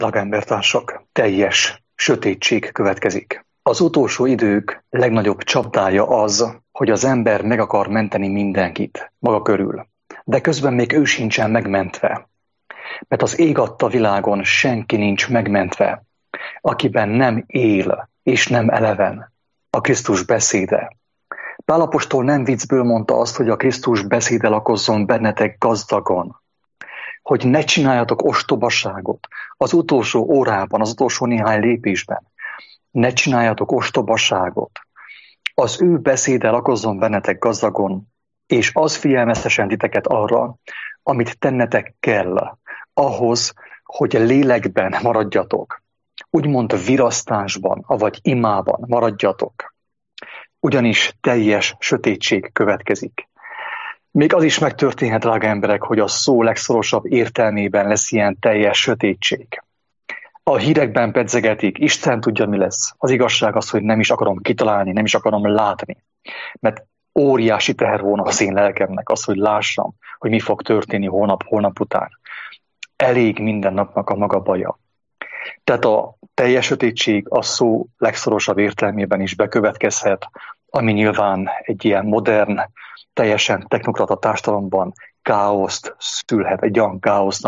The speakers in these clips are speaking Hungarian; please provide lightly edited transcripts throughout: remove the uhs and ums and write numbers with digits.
Drága embertársak, teljes sötétség következik. Az utolsó idők legnagyobb csapdája az, hogy az ember meg akar menteni mindenkit maga körül, de közben még ő sincsen megmentve. Mert az ég adta világon senki nincs megmentve, akiben nem él és nem eleven a Krisztus beszéde. Pál apostol nem viccből mondta azt, hogy a Krisztus beszéde lakozzon bennetek gazdagon. Hogy ne csináljatok ostobaságot az utolsó órában, az utolsó néhány lépésben. Ne csináljatok ostobaságot. Az ő beszéde lakozzon bennetek gazdagon, és az figyelmeztesen titeket arra, amit tennetek kell, ahhoz, hogy lélekben maradjatok. Úgymond virasztásban, avagy imában maradjatok. Ugyanis teljes sötétség következik. Még az is megtörténhet, drága emberek, hogy a szó legszorosabb értelmében lesz ilyen teljes sötétség. A hírekben pedzegetik, Isten tudja, mi lesz. Az igazság az, hogy nem is akarom kitalálni, nem is akarom látni. Mert óriási teher volna az én lelkemnek az, hogy lássam, hogy mi fog történni holnap után. Elég minden napnak a maga baja. Tehát a teljes sötétség a szó legszorosabb értelmében is bekövetkezhet, ami nyilván egy ilyen modern, teljesen technokrata társadalomban káoszt szülhet, egy olyan káoszt,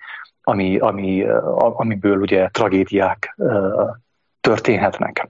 amiből ugye tragédiák történhetnek.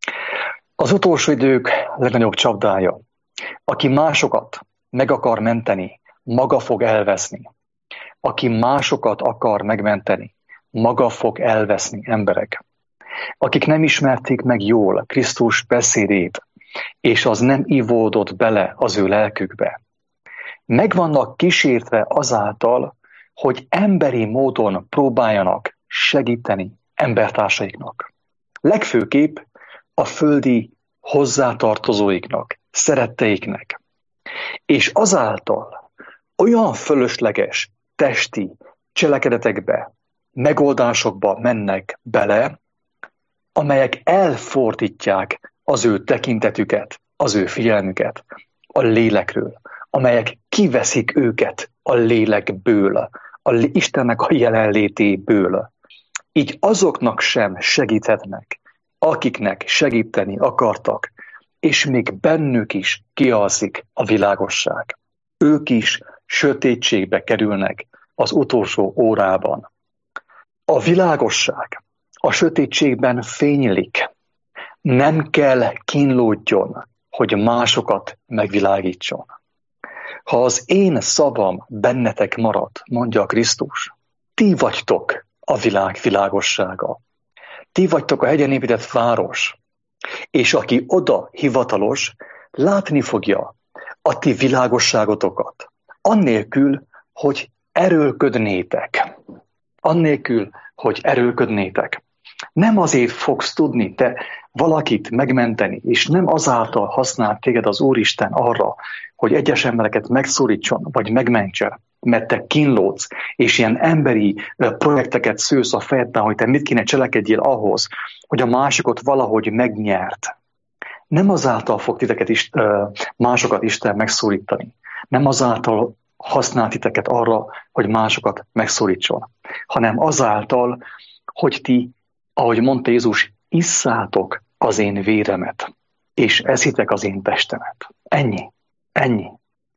Az utolsó idők legnagyobb csapdája. Aki másokat meg akar menteni, maga fog elveszni. Aki másokat akar megmenteni, maga fog elveszni, emberek. Akik nem ismerték meg jól Krisztus beszédét, és az nem ivódott bele az ő lelkükbe. Meg vannak kísértve azáltal, hogy emberi módon próbáljanak segíteni embertársaiknak. Legfőképp a földi hozzátartozóiknak, szeretteiknek. És azáltal olyan fölösleges testi cselekedetekbe, megoldásokba mennek bele, amelyek elfordítják az ő tekintetüket, az ő figyelmüket a lélekről, amelyek kiveszik őket a lélekből, Istennek a jelenlétéből. Így azoknak sem segíthetnek, akiknek segíteni akartak, és még bennük is kialszik a világosság. Ők is sötétségbe kerülnek az utolsó órában. A világosság a sötétségben fénylik. Nem kell kínlódjon, hogy másokat megvilágítson. Ha az én szavam bennetek marad, mondja a Krisztus, ti vagytok a világ világossága. Ti vagytok a hegyen épített város, és aki oda hivatalos, látni fogja a ti világosságotokat, annélkül, hogy erőlködnétek. Annélkül, hogy erőlködnétek. Nem azért fogsz tudni te valakit megmenteni, és nem azáltal használ téged az Úristen arra, hogy egyes embereket megszólítson, vagy megmentsen, mert te kínlódsz, és ilyen emberi projekteket szősz a fejedben, hogy te mit kéne cselekedjél ahhoz, hogy a másikot valahogy megnyert. Nem azáltal fog titeket is, másokat Isten megszólítani. Nem azáltal használ titeket arra, hogy másokat megszólítson, hanem azáltal, hogy ti, ahogy mondta Jézus, isszátok az én véremet, és eszitek az én testemet. Ennyi. Ennyi.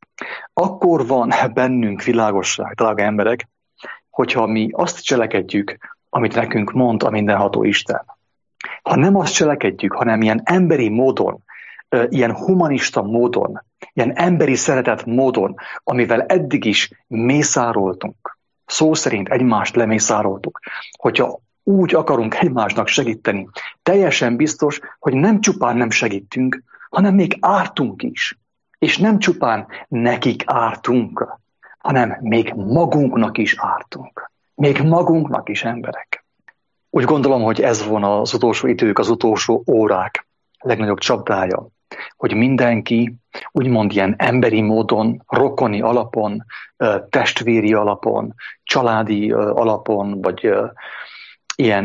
Akkor van bennünk világosság, drága emberek, hogyha mi azt cselekedjük, amit nekünk mond a mindenható Isten. Ha nem azt cselekedjük, hanem ilyen emberi módon, ilyen humanista módon, ilyen emberi szeretet módon, amivel eddig is mészároltunk, szó szerint egymást lemészároltuk, hogyha úgy akarunk egymásnak segíteni, teljesen biztos, hogy nem csupán nem segítünk, hanem még ártunk is. És nem csupán nekik ártunk, hanem még magunknak is ártunk. Még magunknak is, emberek. Úgy gondolom, hogy ez volna az utolsó idők, az utolsó órák legnagyobb csapdája, hogy mindenki úgymond ilyen emberi módon, rokoni alapon, testvéri alapon, családi alapon, vagy ilyen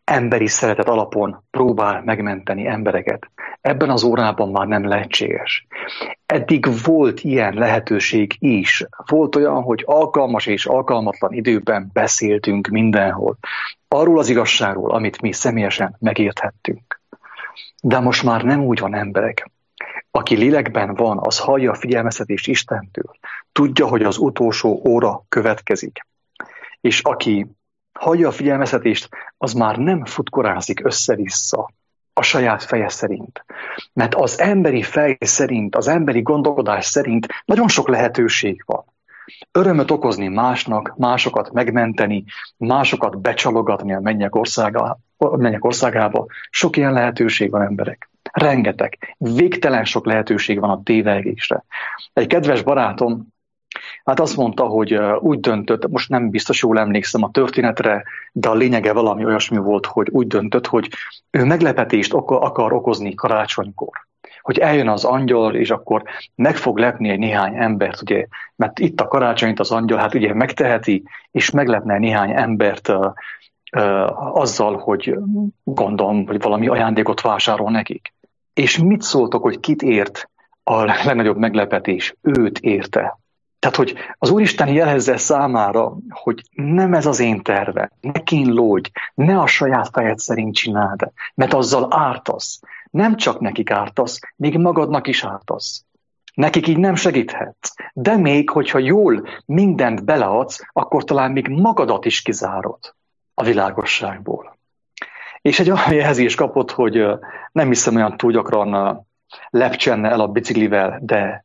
emberi szeretet alapon próbál megmenteni embereket. Ebben az órában már nem lehetséges. Eddig volt ilyen lehetőség is. Volt olyan, hogy alkalmas és alkalmatlan időben beszéltünk mindenhol. Arról az igazságról, amit mi személyesen megérthettünk. De most már nem úgy van, emberek. Aki lélekben van, az hallja a figyelmeztetést Istentől. Tudja, hogy az utolsó óra következik. És aki hallja a figyelmeztetést, az már nem futkorázik össze-vissza a saját feje szerint. Mert az emberi fej szerint, az emberi gondolkodás szerint nagyon sok lehetőség van. Örömöt okozni másnak, másokat megmenteni, másokat becsalogatni a mennyek országába. Sok ilyen lehetőség van, emberek. Rengeteg. Végtelen sok lehetőség van a tévegésre. Egy kedves barátom hát azt mondta, hogy úgy döntött, most nem biztos jól emlékszem a történetre, de a lényege valami olyasmi volt, hogy úgy döntött, hogy ő meglepetést akar okozni karácsonykor. Hogy eljön az angyal, és akkor meg fog lepni egy néhány embert, ugye, mert itt a karácsonyt az angyal, hát ugye megteheti, és meglepne néhány embert azzal, hogy gondolom, hogy valami ajándékot vásárol nekik. És mit szóltok, hogy kit ért a legnagyobb meglepetés? Őt érte. Tehát, hogy az Úristen jelezze számára, hogy nem ez az én terve, ne kínlódj, ne a saját fejed szerint csináld, mert azzal ártasz. Nem csak nekik ártasz, még magadnak is ártasz. Nekik így nem segíthetsz. De még, hogyha jól mindent beleadsz, akkor talán még magadat is kizárod a világosságból. És egy olyan jelzést kapott, hogy nem hiszem olyan túl gyakran lepcsenne el a biciklivel, de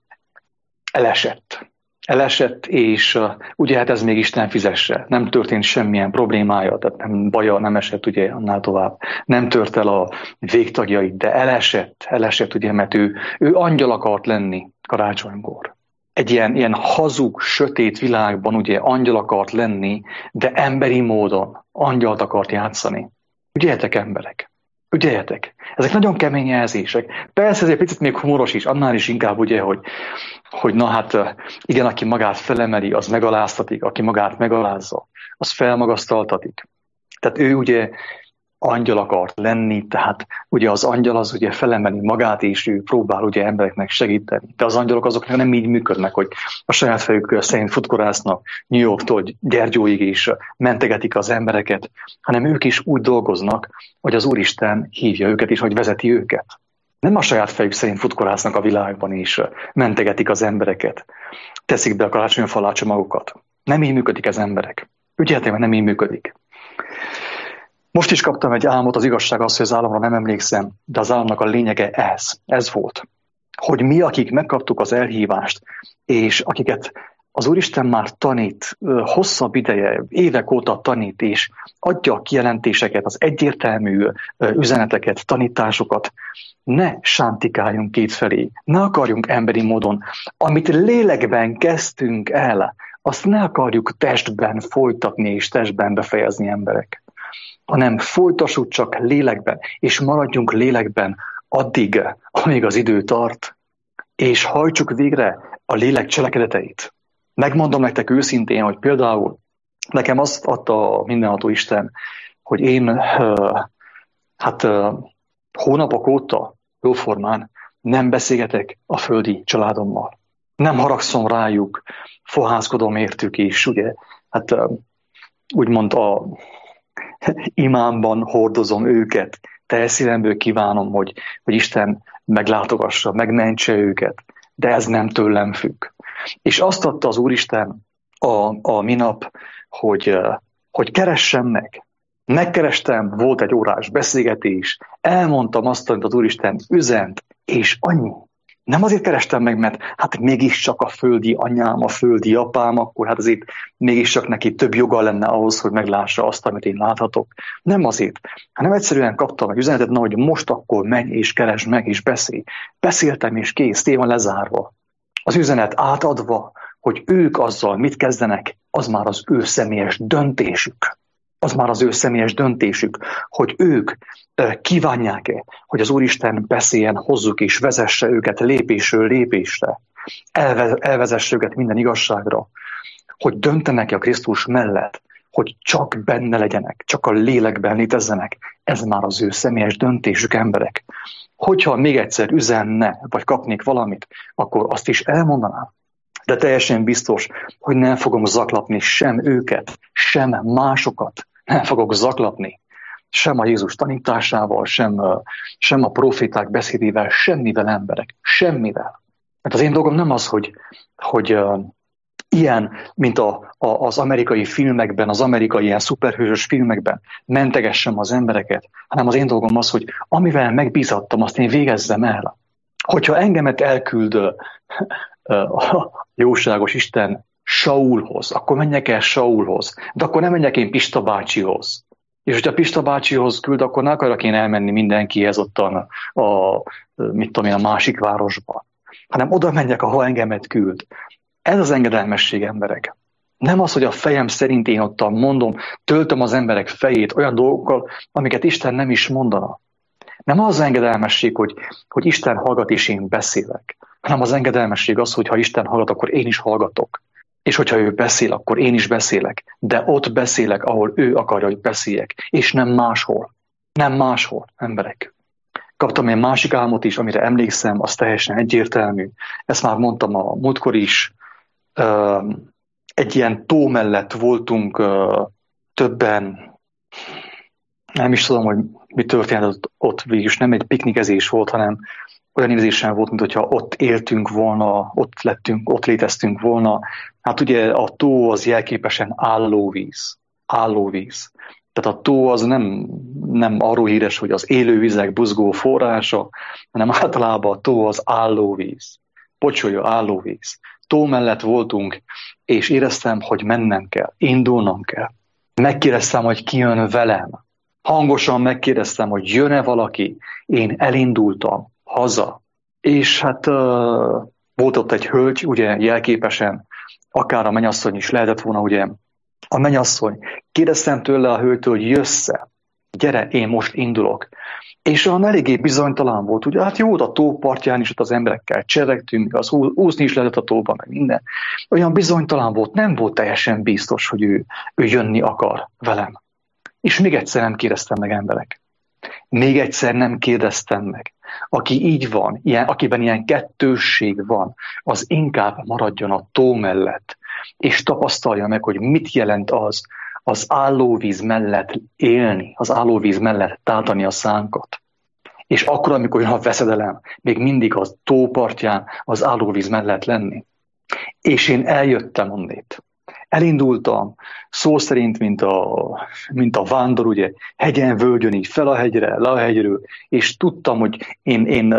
elesett, és ugye hát ez még Isten fizesse. Nem történt semmilyen problémája, tehát nem baja, nem esett ugye annál tovább. Nem tört el a végtagjait, de elesett ugye, mert ő angyal akart lenni karácsonykor. Egy ilyen hazug, sötét világban ugye angyal akart lenni, de emberi módon angyalt akart játszani. Ügyeljetek, emberek! Ügyeljetek! Ezek nagyon kemény jelzések. Persze ez egy picit még humoros is, annál is inkább ugye, hogy na hát igen, aki magát felemeli, az megaláztatik, aki magát megalázza, az felmagasztaltatik. Tehát ő ugye angyal akart lenni, tehát ugye az angyal az ugye felemeli magát, és ő próbál ugye embereknek segíteni. De az angyalok azok nem így működnek, hogy a saját fejük szerint futkorásznak New Yorktól Gyergyóig és mentegetik az embereket, hanem ők is úgy dolgoznak, hogy az Úristen hívja őket és hogy vezeti őket. Nem a saját fejük szerint futkorásznak a világban és mentegetik az embereket. Teszik be a karácsonyi falácsomagokat. Nem így működik az emberek. Ügyeljetek, mert nem így működik. Most is kaptam egy álmot, az igazság az, hogy az álomra nem emlékszem, de az álomnak a lényege ez volt. Hogy mi, akik megkaptuk az elhívást, és akiket az Úristen már tanít, hosszabb ideje, évek óta tanít, és adja a kijelentéseket, az egyértelmű üzeneteket, tanításokat, ne sántikáljunk kétfelé, ne akarjunk emberi módon. Amit lélekben kezdtünk el, azt ne akarjuk testben folytatni és testben befejezni, emberek, hanem folytassuk csak lélekben, és maradjunk lélekben addig, amíg az idő tart, és hajtsuk végre a lélek cselekedeteit. Megmondom nektek őszintén, hogy például nekem azt adta a mindenható Isten, hogy én hónapok óta jóformán nem beszélgetek a földi családommal. Nem haragszom rájuk, fohászkodom értük is, ugye, úgymond a imámban hordozom őket, teljes szívemből kívánom, hogy Isten meglátogassa, megmentse őket, de ez nem tőlem függ. És azt adta az Úristen a minap, hogy keressem meg. Megkerestem, volt egy órás beszélgetés, elmondtam azt, amit az Úristen üzent, és annyi. Nem azért kerestem meg, mert hát mégiscsak a földi anyám, a földi apám, akkor hát azért mégiscsak neki több joga lenne ahhoz, hogy meglássa azt, amit én láthatok. Nem azért, hanem egyszerűen kaptam egy üzenetet, hogy most akkor menj és keresd meg és beszélj. Beszéltem és kész, téma lezárva. Az üzenet átadva, hogy ők azzal mit kezdenek, az már az ő személyes döntésük. Az már az ő személyes döntésük, hogy ők kívánják-e, hogy az Úristen beszéljen hozzuk és vezesse őket lépésről lépésre, elvezesse őket minden igazságra, hogy döntenek-e a Krisztus mellett, hogy csak benne legyenek, csak a lélekben létezzenek, Ez már az ő személyes döntésük, emberek. Hogyha még egyszer üzenne, vagy kapnék valamit, akkor azt is elmondanám. De teljesen biztos, hogy nem fogom zaklatni sem őket, sem másokat. Nem fogok zaklatni. Sem a Jézus tanításával, sem a proféták beszédével, semmivel, emberek. Semmivel. Mert az én dolgom nem az, hogy ilyen, mint az amerikai filmekben, az amerikai ilyen szuperhősös filmekben mentegessem az embereket, hanem az én dolgom az, hogy amivel megbízattam, azt én végezzem el. Hogyha engemet elküld a jóságos Isten Saulhoz, akkor menjek el Saulhoz, de akkor nem menjek én Pista bácsihoz. És hogyha Pista bácsihoz küld, akkor ne akarok én elmenni mindenkihez ottan a másik városba, hanem oda menjek, ahol engemet küld. Ez az engedelmesség, emberek. Nem az, hogy a fejem szerint én ottan mondom, töltöm az emberek fejét olyan dolgokkal, amiket Isten nem is mondana. Nem az engedelmesség, hogy Isten hallgat és én beszélek, hanem az engedelmesség az, hogy ha Isten hallgat, akkor én is hallgatok. És hogyha ő beszél, akkor én is beszélek. De ott beszélek, ahol ő akarja, hogy beszéljek, és nem máshol. Nem máshol, emberek. Kaptam egy másik álmot is, amire emlékszem, az teljesen egyértelmű. Ezt már mondtam a múltkor is. Egy ilyen tó mellett voltunk többen. Nem is tudom, hogy mi történt ott végül, nem egy piknikezés volt, hanem olyan érzésen volt, mintha ott éltünk volna, ott léteztünk volna. Hát ugye a tó az jelképesen állóvíz. Állóvíz. Tehát a tó az nem arról híres, hogy az élővizek buzgó forrása, hanem általában a tó az állóvíz. Pocsolya, állóvíz. Tó mellett voltunk, és éreztem, hogy mennem kell, indulnom kell. Megkérdeztem, hogy ki jön velem. Hangosan megkérdeztem, hogy jön-e valaki. Én elindultam haza. És hát volt ott egy hölgy, ugye jelképesen, akár a mennyasszony is lehetett volna, ugye a mennyasszony. Kérdeztem tőle a hölgytől, hogy jössz-e? Gyere, én most indulok. És olyan eléggé bizonytalan volt, ugye hát jó, a tó partján is ott az emberekkel cseregtünk, az úszni is lehetett a tóban, meg minden. Olyan bizonytalan volt, nem volt teljesen biztos, hogy ő jönni akar velem. És még egyszer nem kérdeztem meg, emberek. Még egyszer nem kérdeztem meg. Aki így van, akiben ilyen kettősség van, az inkább maradjon a tó mellett, és tapasztalja meg, hogy mit jelent az állóvíz mellett élni, az állóvíz mellett tátani a szánkat. És akkor, amikor jön a veszedelem, még mindig a tópartján, az állóvíz mellett lenni. És én eljöttem onnét. Elindultam, szó szerint, mint a vándor, ugye, hegyen, völgyön, így fel a hegyre, le a hegyről, és tudtam, hogy én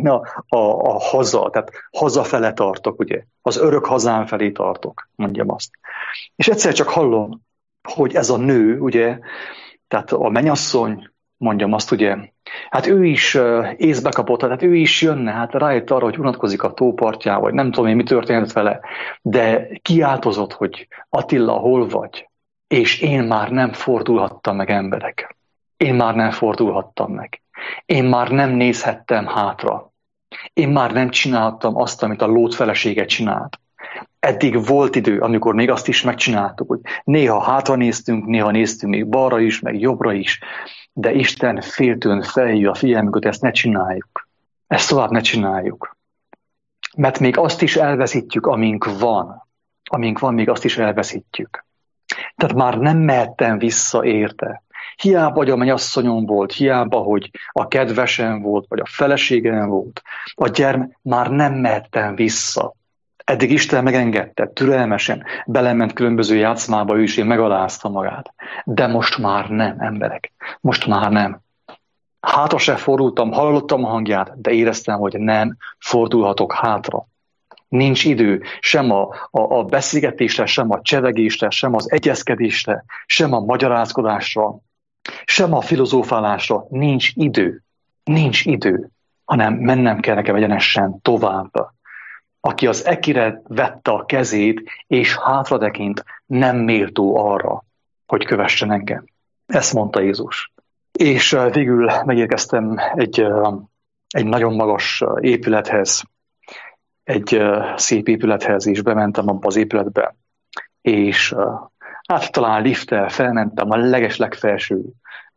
a haza, tehát hazafele tartok, ugye, az örök hazám felé tartok, mondjam azt. És egyszer csak hallom, hogy ez a nő, ugye, tehát a mennyasszony, mondjam azt, ugye, hát ő is észbe kapott, hát ő is jönne, hát rájött arra, hogy unatkozik a tópartján, vagy nem tudom én, mi történt vele, de kiáltozott, hogy Attila, hol vagy? És én már nem fordulhattam meg, emberek. Én már nem fordulhattam meg. Én már nem nézhettem hátra. Én már nem csináltam azt, amit a Lót felesége csinált. Eddig volt idő, amikor még azt is megcsináltuk, hogy néha hátra néztünk, néha néztünk még balra is, meg jobbra is, de Isten féltőn felhívja a figyelmünket, ezt ne csináljuk. Ezt tovább ne csináljuk. Mert még azt is elveszítjük, amink van, még azt is elveszítjük. Tehát már nem mehettem vissza érte. Hiába, hogy a mennyasszonyom volt, hiába, hogy a kedvesem volt, vagy a feleségem volt, a gyermek, már nem mehettem vissza. Eddig Isten megengedte, türelmesen, belement különböző játszmába, ő is én megalázta magát. De most már nem, emberek. Most már nem. Hátra se fordultam, hallottam a hangját, de éreztem, hogy nem fordulhatok hátra. Nincs idő sem a beszélgetésre, sem a csevegésre, sem az egyezkedésre, sem a magyarázkodásra, sem a filozófálásra. Nincs idő. Nincs idő, hanem mennem kell nekem egyenesen tovább. Aki az ekire vette a kezét, és hátratekint, nem méltó arra, hogy kövessen engem. Ezt mondta Jézus. És végül megérkeztem egy nagyon magas épülethez, egy szép épülethez, és bementem abba az épületbe. És hát talán lifttel felmentem a legfelső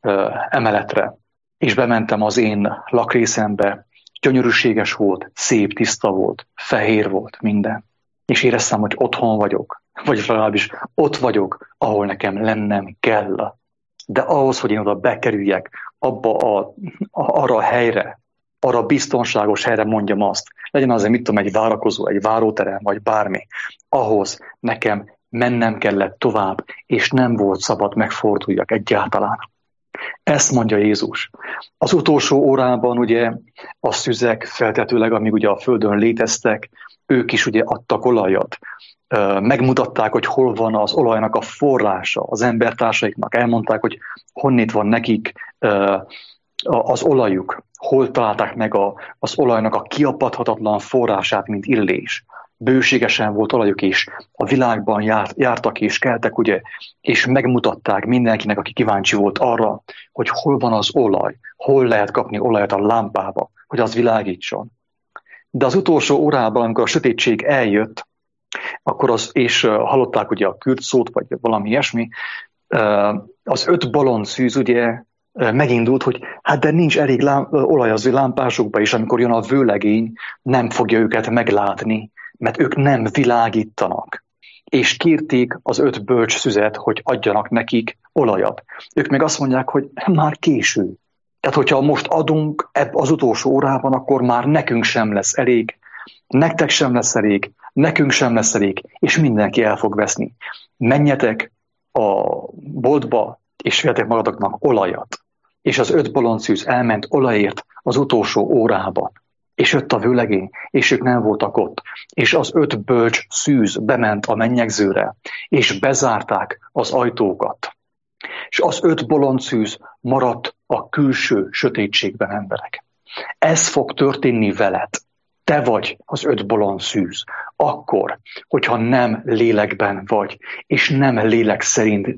emeletre, és bementem az én lakrészembe, gyönyörűséges volt, szép, tiszta volt, fehér volt minden. És éreztem, hogy otthon vagyok, vagy legalábbis ott vagyok, ahol nekem lennem kell. De ahhoz, hogy én oda bekerüljek, arra a helyre, arra a biztonságos helyre, mondjam azt, legyen az, mit tudom, egy várakozó, egy váróterem, vagy bármi, ahhoz nekem mennem kellett tovább, és nem volt szabad megforduljak egyáltalán. Ezt mondja Jézus. Az utolsó órában ugye a szüzek feltetőleg, amíg ugye a földön léteztek, ők is ugye adtak olajat. Megmutatták, hogy hol van az olajnak a forrása az embertársaiknak. Elmondták, hogy honnét van nekik az olajuk. Hol találták meg az olajnak a kiapadhatatlan forrását, mint illés. Bőségesen volt olajuk is, a világban jártak és keltek, ugye, és megmutatták mindenkinek, aki kíváncsi volt arra, hogy hol van az olaj, hol lehet kapni olajat a lámpába, hogy az világítson. De az utolsó órában, amikor a sötétség eljött, akkor és hallották ugye a kürt szót, vagy valami ilyesmi, az 5 balonszűz ugye megindult, hogy hát de nincs elég olaj az ő lámpásokba, és amikor jön a vőlegény, nem fogja őket meglátni, mert ők nem világítanak. És kérték az 5 bölcs szüzet, hogy adjanak nekik olajat. Ők meg azt mondják, hogy már késő. Tehát, hogyha most adunk az utolsó órában, akkor már nekünk sem lesz elég, nektek sem lesz elég, nekünk sem lesz elég, és mindenki el fog veszni. Menjetek a boltba, és vegyetek magatoknak olajat. És az 5 bolondszűz elment olajért az utolsó órában. És jött a vőlegény, és ők nem voltak ott. És az 5 bölcs szűz bement a mennyegzőre, és bezárták az ajtókat. És az 5 bolond szűz maradt a külső sötétségben, emberek. Ez fog történni veled. Te vagy az 5 bolond szűz. Akkor, hogyha nem lélekben vagy, és nem lélek szerint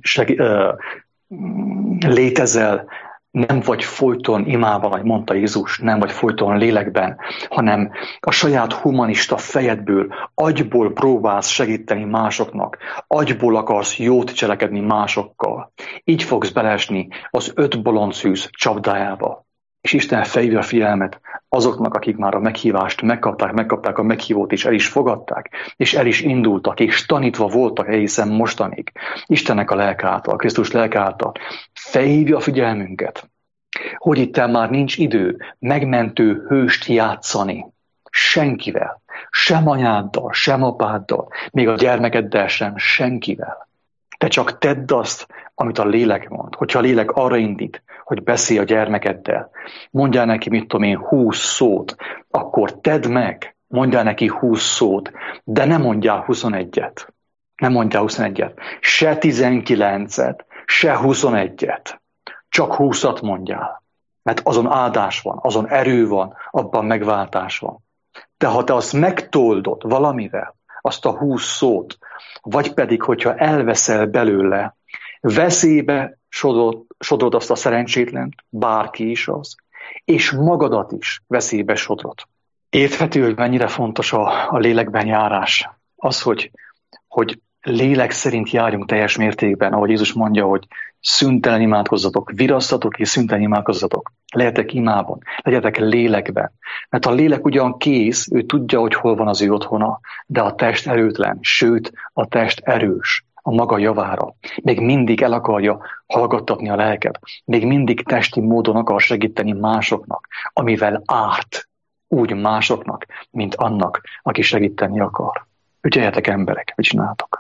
létezel, nem vagy folyton imában, ahogy mondta Jézus, nem vagy folyton lélekben, hanem a saját humanista fejedből, agyból próbálsz segíteni másoknak, agyból akarsz jót cselekedni másokkal. Így fogsz beleesni az 5 bolondszűz csapdájába. És Isten felhívja a figyelmet azoknak, akik már a meghívást megkapták a meghívót, és el is fogadták, és el is indultak, és tanítva voltak egészen mostanig. Istennek a lelke által, Krisztus lelke által felhívja a figyelmünket, hogy itt már nincs idő megmentő hőst játszani senkivel, sem anyáddal, sem apáddal, még a gyermekeddel sem, senkivel. Te csak tedd azt, amit a lélek mond. Hogyha a lélek arra indít, hogy beszélj a gyermekeddel, mondjál neki, mit tudom én, 20 szót, akkor tedd meg, mondjál neki 20 szót, de ne mondjál 21-et. Nem mondjál 21-et. Se 19-et, se 21-et. Csak 20-at mondjál. Mert azon áldás van, azon erő van, abban megváltás van. De ha te azt megtoldod valamivel, azt a 20 szót, vagy pedig, hogyha elveszel belőle, veszélybe sodrod azt a szerencsétlent, bárki is az, és magadat is veszélybe sodrod. Érthető, hogy mennyire fontos a lélekben járás. Az, hogy lélek szerint járjunk teljes mértékben, ahogy Jézus mondja, hogy szüntelen imádkozzatok, virasztatok és szüntelen imádkozzatok. Legyetek imában, legyetek lélekben. Mert a lélek ugyan kész, ő tudja, hogy hol van az ő otthona, de a test erőtlen, sőt, a test erős a maga javára. Még mindig el akarja hallgattatni a lelket. Még mindig testi módon akar segíteni másoknak, amivel árt úgy másoknak, mint annak, aki segíteni akar. Ügyeljetek emberek, mit csináltok?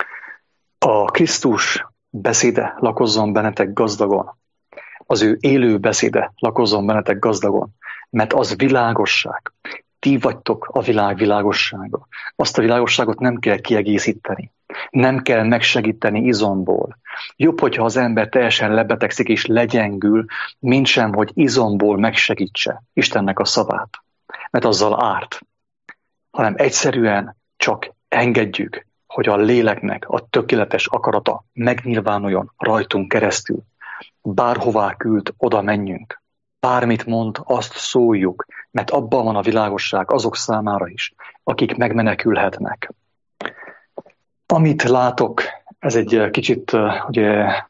A Krisztus beszéde lakozzon bennetek gazdagon. Az ő élő beszéde lakozzon bennetek gazdagon, mert az világosság. Ti vagytok a világ világossága. Azt a világosságot nem kell kiegészíteni. Nem kell megsegíteni izomból. Jobb, hogyha az ember teljesen lebetegszik és legyengül, mint sem, hogy izomból megsegítse Istennek a szavát. Mert azzal árt. Hanem egyszerűen csak engedjük, hogy a léleknek a tökéletes akarata megnyilvánuljon rajtunk keresztül. Bárhová küld, oda menjünk. Bármit mond, azt szóljuk, mert abban van a világosság azok számára is, akik megmenekülhetnek. Amit látok, ez egy kicsit ugye,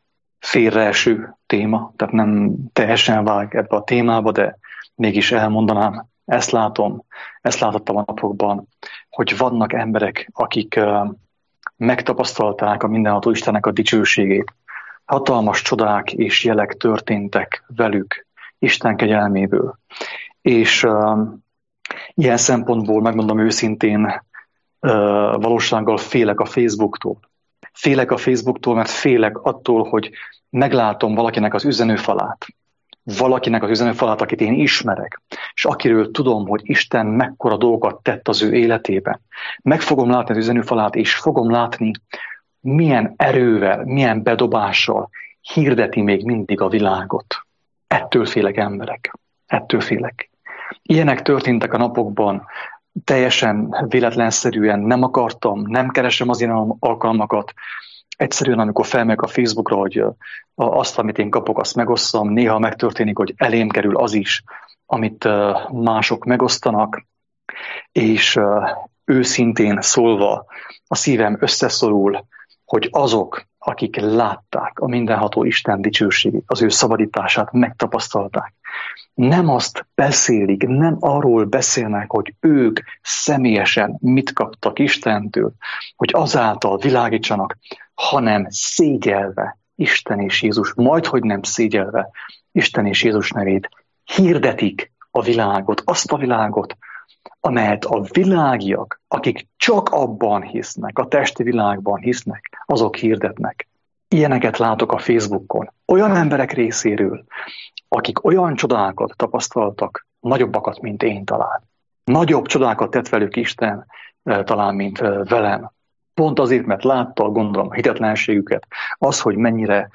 félreeső téma, tehát nem teljesen vág ebbe a témába, de mégis elmondanám, ezt látottam a napokban, hogy vannak emberek, akik megtapasztalták a mindenható Istennek a dicsőségét. Hatalmas csodák és jelek történtek velük Isten kegyelméből. És ilyen szempontból, megmondom őszintén, valósággal félek a Facebooktól. Félek a Facebooktól, mert félek attól, hogy meglátom valakinek az üzenőfalát. Valakinek az üzenőfalát, akit én ismerek, és akiről tudom, hogy Isten mekkora dolgokat tett az ő életében. Meg fogom látni az üzenőfalát, és fogom látni, milyen erővel, milyen bedobással hirdeti még mindig a világot. Ettől félek, emberek. Ettől félek. Ilyenek történtek a napokban, teljesen véletlenszerűen nem akartam, nem keresem az ilyen alkalmakat. Egyszerűen, amikor felmegyek a Facebookra, hogy azt, amit én kapok, azt megosszam, néha megtörténik, hogy elém kerül az is, amit mások megosztanak, és őszintén szólva a szívem összeszorul, hogy azok, akik látták a mindenható Isten dicsőségét, az ő szabadítását megtapasztalták, nem azt beszélik, nem arról beszélnek, hogy ők személyesen mit kaptak Istentől, hogy azáltal világítsanak, hanem szégyelve Isten és Jézus, majdhogy nem szégyelve Isten és Jézus nevét, hirdetik a világot, azt a világot, amelyet a világiak, akik csak abban hisznek, a testi világban hisznek, azok hirdetnek. Ilyeneket látok a Facebookon. Olyan emberek részéről, akik olyan csodákat tapasztaltak, nagyobbakat, mint én talán. Nagyobb csodákat tett velük Isten talán, mint velem. Pont azért, mert látta, gondolom, a hitetlenségüket, az, hogy mennyire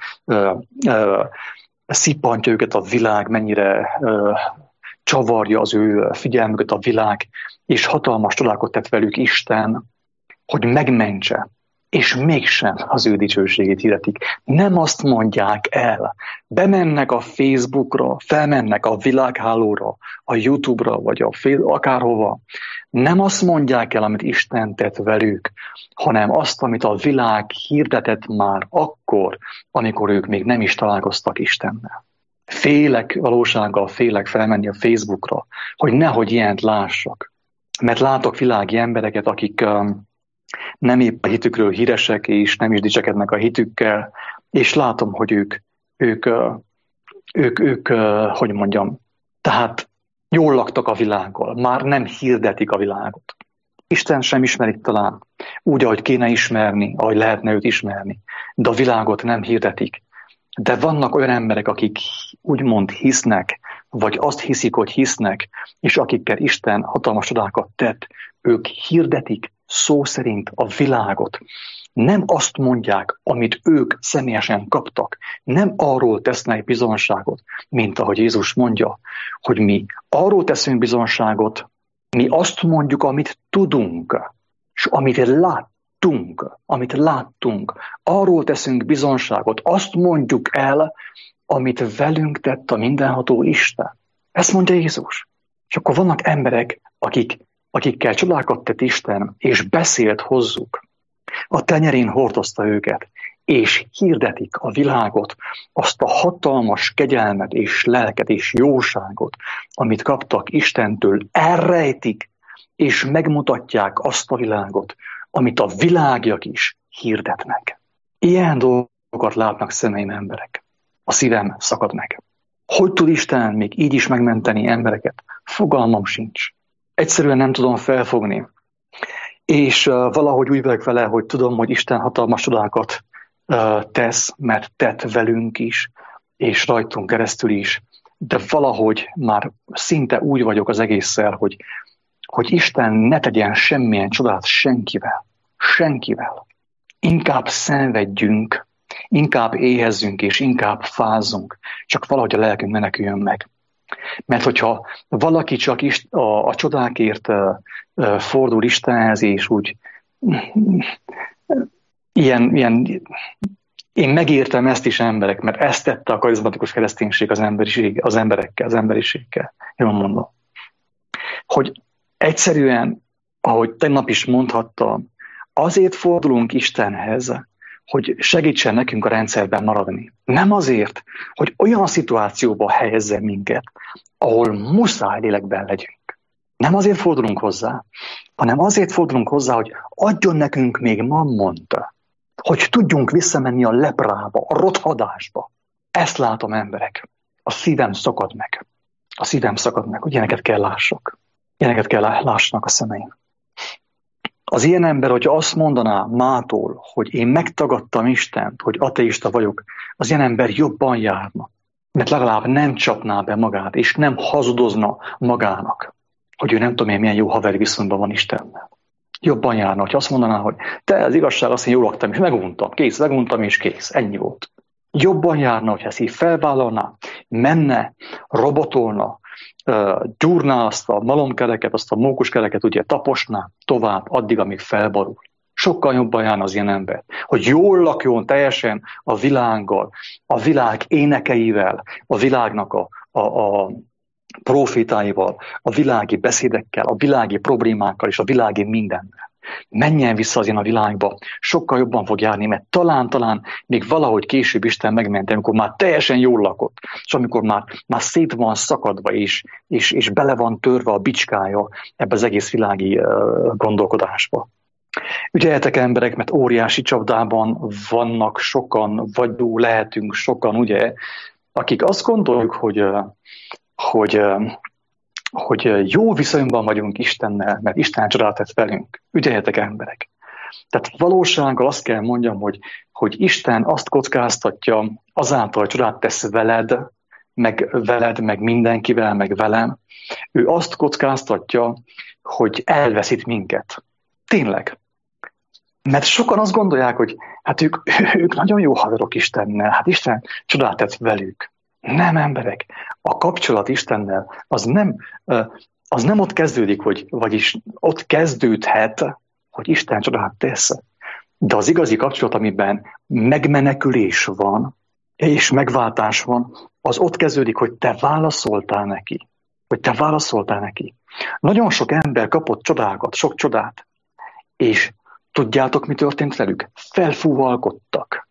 szippantja őket a világ, mennyire csavarja az ő figyelmüket a világ, és hatalmas csodákat tett velük Isten, hogy megmentse, és mégsem az ő dicsőségét hirdetik. Nem azt mondják el. Bemennek a Facebookra, felmennek a világhálóra, a YouTube-ra, vagy akárhova. Nem azt mondják el, amit Isten tett velük, hanem azt, amit a világ hirdetett már akkor, amikor ők még nem is találkoztak Istennel. Valósággal félek felmenni a Facebookra, hogy nehogy ilyent lássak. Mert látok világi embereket, akik nem épp a hitükről híresek, és nem is dicsekednek a hitükkel, és látom, hogy ők hogy mondjam, tehát jól laktak a világgal, már nem hirdetik a világot. Isten sem ismerik talán úgy, ahogy kéne ismerni, ahogy lehetne őt ismerni, de a világot nem hirdetik. De vannak olyan emberek, akik úgymond hisznek, vagy azt hiszik, hogy hisznek, és akikkel Isten hatalmas csodákat tett, ők hirdetik szó szerint a világot. Nem azt mondják, amit ők személyesen kaptak. Nem arról tesznek bizonságot, mint ahogy Jézus mondja, hogy mi arról teszünk bizonságot, mi azt mondjuk, amit tudunk, és amit láttunk, arról teszünk bizonságot, azt mondjuk el, amit velünk tett a mindenható Isten. Ezt mondja Jézus. És akkor vannak emberek, akikkel csodákat tett Isten, és beszélt hozzuk. A tenyerén hordozta őket, és hirdetik a világot, azt a hatalmas kegyelmet és lelket és jóságot, amit kaptak Istentől, elrejtik, és megmutatják azt a világot, amit a világiak is hirdetnek. Ilyen dolgokat látnak szemeim emberek. A szívem szakad meg. Hogy tud Isten még így is megmenteni embereket? Fogalmam sincs. Egyszerűen nem tudom felfogni. És valahogy úgy vagyok vele, hogy tudom, hogy Isten hatalmas csodákat tesz, mert tett velünk is, és rajtunk keresztül is. De valahogy már szinte úgy vagyok az egésszel, hogy Isten ne tegyen semmilyen csodát senkivel. Senkivel. Inkább szenvedjünk, inkább éhezzünk és inkább fázzunk, csak valahogy a lelkünk meneküljön meg. Mert hogyha valaki csak a csodákért fordul Istenhez, és úgy ilyen, én megértem ezt is emberek, mert ezt tette a karizmatikus kereszténység az emberiséggel. Jól mondom. Hogy egyszerűen, ahogy tegnap is mondhattam, azért fordulunk Istenhez, hogy segítsen nekünk a rendszerben maradni. Nem azért, hogy olyan szituációba helyezzen minket, ahol muszáj lélekben legyünk. Nem azért fordulunk hozzá, hanem azért fordulunk hozzá, hogy adjon nekünk még mammont, hogy tudjunk visszamenni a leprába, a rothadásba. Ezt látom, emberek. A szívem szakad meg. A szívem szakad meg, hogy ilyeneket kell lássak. Ilyeneket kell lássanak a szemeim. Az ilyen ember, hogyha azt mondaná mától, hogy én megtagadtam Istent, hogy ateista vagyok, az ilyen ember jobban járna. Mert legalább nem csapná be magát, és nem hazudozna magának, hogy ő nem tudom én milyen jó haveri viszonyban van Istennel. Jobban járna, hogy azt mondaná, hogy te az igazság, azt én jól laktam, és meguntam, meguntam, és kész. Ennyi volt. Jobban járna, hogyha ezt így felvállalná, menne, robotolna, gyúrná azt a malomkereket, azt a mókuskereket, ugye taposná tovább, addig, amíg felborul. Sokkal jobban járna az ilyen ember, hogy jól lakjon teljesen a világgal, a világ énekeivel, a világnak a profétáival, a világi beszédekkel, a világi problémákkal és a világi mindennel. Menjen vissza az ilyen a világba, sokkal jobban fog járni, mert talán még valahogy később Isten megment, amikor már teljesen jól lakott, és amikor már szét van szakadva, és bele van törve a bicskája ebbe az egész világi gondolkodásba. Ügyeljetek, emberek, mert óriási csapdában vannak sokan, vagy lehetünk sokan, ugye, akik azt gondoljuk, hogy jó viszonyban vagyunk Istennel, mert Isten csodát tett velünk. Ügyeljetek, emberek! Tehát valósággal azt kell mondjam, hogy Isten azt kockáztatja azáltal, hogy csodát tesz veled, meg mindenkivel, meg velem. Ő azt kockáztatja, hogy elveszít minket. Tényleg. Mert sokan azt gondolják, hogy hát ők nagyon jó haverok Istennel, hát Isten csodát tett velük. Nem, emberek, a kapcsolat Istennel az nem ott kezdődik, vagyis ott kezdődhet, hogy Isten csodát tesz. De az igazi kapcsolat, amiben megmenekülés van, és megváltás van, az ott kezdődik, hogy te válaszoltál neki. Nagyon sok ember kapott csodákat, sok csodát, és tudjátok, mi történt velük? Felfúvalkodtak,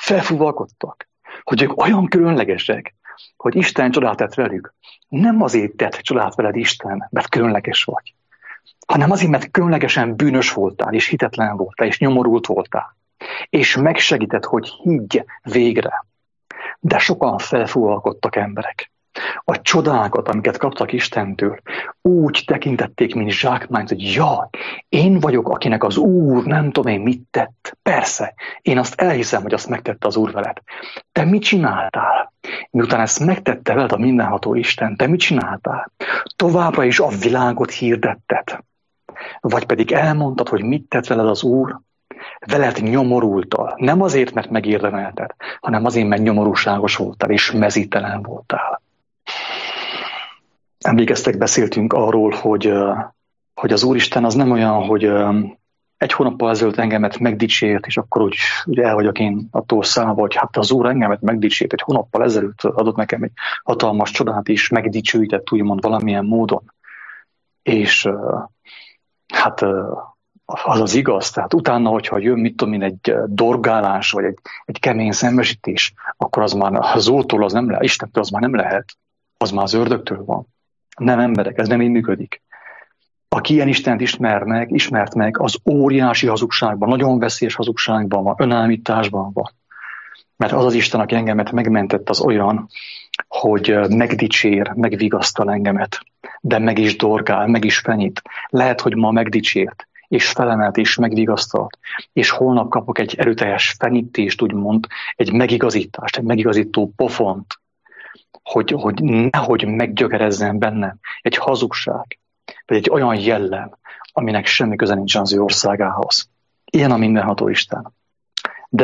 hogy ők olyan különlegesek, hogy Isten csodát tett velük. Nem azért tett csodát veled Isten, mert különleges vagy, hanem azért, mert különlegesen bűnös voltál, és hitetlen voltál, és nyomorult voltál. És megsegített, hogy higgy végre. De sokan felfúvalkodtak, emberek. A csodákat, amiket kaptak Istentől, úgy tekintették, mint zsákmányt, hogy jaj, én vagyok, akinek az Úr nem tudom én mit tett. Persze, én azt elhiszem, hogy azt megtette az Úr veled. Te mit csináltál? Miután ezt megtette veled a mindenható Isten, te mit csináltál? Továbbra is a világot hirdetted. Vagy pedig elmondtad, hogy mit tett veled az Úr? Veled nyomorultál. Nem azért, mert megérdemelted, hanem azért, mert nyomorúságos voltál, és mezítelen voltál. Emlékeztek, beszéltünk arról, hogy az Úristen az nem olyan, hogy egy hónappal ezelőtt engemet megdicsért, és akkor úgy el vagyok én attól szállva, hogy hát az Úr engemet megdicsért, egy hónappal ezelőtt adott nekem egy hatalmas csodát is, megdicsőített úgymond valamilyen módon. És hát az az igaz, tehát utána, hogyha jön, mit tudom én, egy dorgálás, vagy egy kemény szembesítés, akkor az már az Úrtól az nem lehet, Istentől az már nem lehet, az már az ördögtől van. Nem, emberek, ez nem így működik. Aki ilyen Istent ismert meg, az óriási hazugságban, nagyon veszélyes hazugságban van, önállításban van. Mert az az Isten, aki engemet megmentett, az olyan, hogy megdicsér, megvigasztal engemet, de meg is dorgál, meg is fenyít. Lehet, hogy ma megdicsért, és felemelt, és megvigasztalt, és holnap kapok egy erőteljes fenyítést, úgymond, egy megigazítást, egy megigazító pofont, hogy nehogy meggyökerezzen bennem egy hazugság, vagy egy olyan jellem, aminek semmi köze nincsen az ő országához. Ilyen a mindenható Isten. De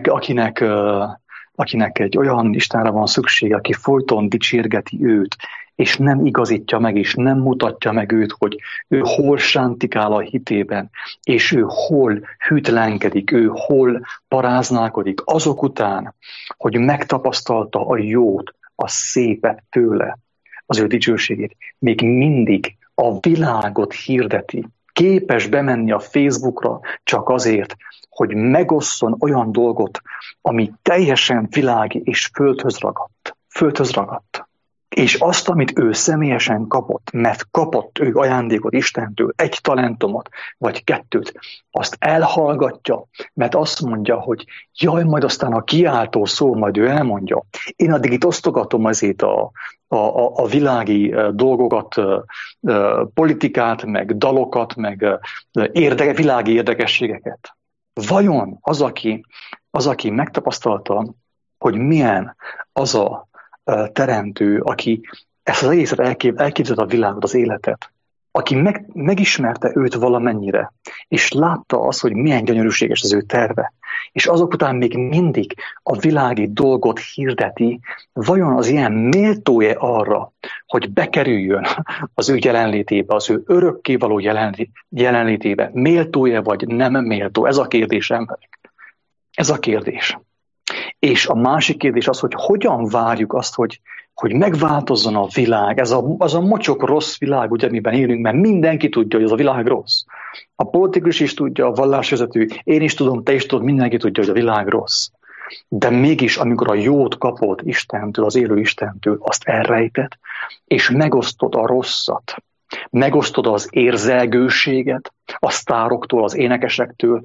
akinek egy olyan Istenre van szüksége, aki folyton dicsérgeti őt, és nem igazítja meg, és nem mutatja meg őt, hogy ő hol sántikál a hitében, és ő hol hűtlenkedik, ő hol paráználkodik, azok után, hogy megtapasztalta a jót, a szépet tőle, az ő dicsőségét, még mindig a világot hirdeti képes bemenni a Facebookra csak azért, hogy megosszon olyan dolgot, ami teljesen világi és földhöz ragadt. Földhöz ragadt. És azt, amit ő személyesen kapott, mert kapott ő ajándékot Istentől, egy talentumot, vagy kettőt, azt elhallgatja, mert azt mondja, hogy jaj, majd aztán a kiáltó szó, majd ő elmondja. Én addig itt osztogatom azért a világi dolgokat, politikát, meg dalokat, meg világi érdekességeket. Vajon az, aki megtapasztalta, hogy milyen az a teremtő, aki ezt az egészet elképzelt a világot, az életet, aki megismerte őt valamennyire, és látta azt, hogy milyen gyönyörűséges az ő terve, és azok után még mindig a világi dolgot hirdeti, vajon az ilyen méltó-e arra, hogy bekerüljön az ő jelenlétébe, az ő örökkévaló jelenlétébe, méltó-e vagy nem méltó? Ez a kérdés, emberek. Ez a kérdés. És a másik kérdés az, hogy hogyan várjuk azt, hogy megváltozzon a világ, az a mocsok rossz világ, ugye, amiben élünk, mert mindenki tudja, hogy ez a világ rossz. A politikus is tudja, a vallásvezető, én is tudom, te is tudod, mindenki tudja, hogy a világ rossz. De mégis, amikor a jót kapod Istentől, az élő Istentől, azt elrejted, és megosztod a rosszat, megosztod az érzelgőséget a sztároktól, az énekesektől,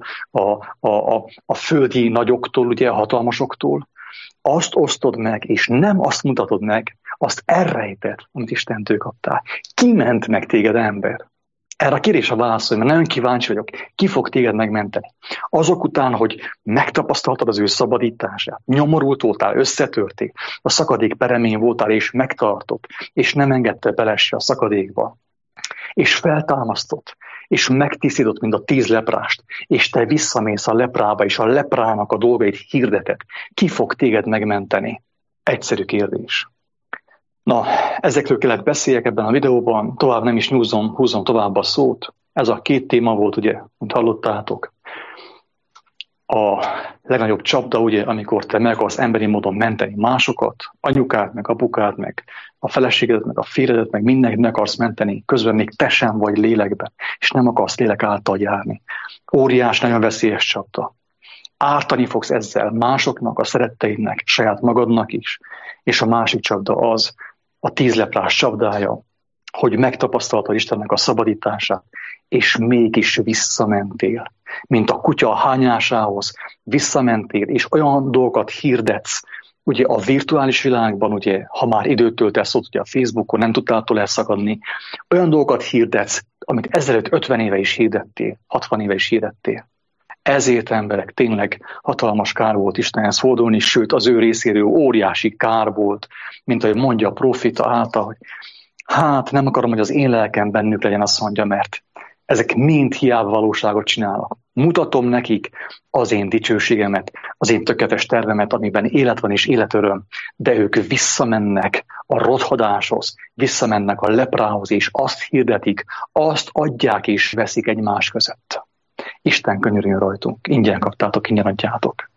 a földi nagyoktól, ugye, a hatalmasoktól, azt osztod meg, és nem azt mutatod meg, azt elrejted, amit Istentől kaptál. Ki ment meg téged, ember? Erre a kérdésre válaszolj, mert nagyon kíváncsi vagyok. Ki fog téged megmenteni? Azok után, hogy megtapasztaltad az ő szabadítását, nyomorult voltál, összetörtél, a szakadék peremén voltál, és megtartott, és nem engedte belesse a szakadékba, és feltámasztott, és megtisztított, mint a 10 leprást, és te visszamész a leprába, és a leprának a dolgait hirdeted. Ki fog téged megmenteni? Egyszerű kérdés. Na, ezekről kellett beszéljek ebben a videóban, tovább nem is húzom tovább a szót. Ez a 2 téma volt, ugye, mint hallottátok. A legnagyobb csapda, ugye, amikor te meg akarsz emberi módon menteni másokat, anyukát, meg apukát, meg a feleségedet, meg a férjedet, meg mindenkit meg akarsz menteni, közben még te sem vagy lélekben, és nem akarsz lélek által járni. Óriás, nagyon veszélyes csapda. Ártani fogsz ezzel másoknak, a szeretteidnek, saját magadnak is. És a másik csapda az, a 10 leprás csapdája, hogy megtapasztaltad Istennek a szabadítását, és mégis visszamentél. Mint a kutya a hányásához, visszamentél, és olyan dolgokat hirdetsz, ugye a virtuális világban, ugye, ha már időt töltesz ott, ugye a Facebookon, nem tudtál tőle elszakadni, olyan dolgokat hirdetsz, amit ezelőtt 50 éve is hirdettél, 60 éve is hirdettél. Ezért, emberek, tényleg hatalmas kár volt Istenhez fordulni, sőt az ő részéről óriási kár volt, mint ahogy mondja a profita által, hogy hát nem akarom, hogy az én lelkem bennük legyen, azt mondja, mert ezek mind hiába valóságot csinálnak. Mutatom nekik az én dicsőségemet, az én tökéletes tervemet, amiben élet van és életöröm, de ők visszamennek a rothadáshoz, visszamennek a leprához, és azt hirdetik, azt adják és veszik egymás között. Isten könyörüljön rajtunk. Ingyen kaptátok, ingyen adjátok.